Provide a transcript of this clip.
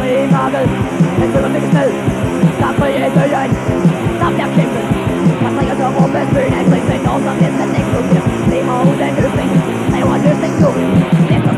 i mørket. Den følger mig sted. Der er frihed til øjen. Der bliver kæmpet. Man trækker til rummet. Byen er en krig, men når som næsten eksploderer. Lever uden løsning. Laver løsning nu. Efter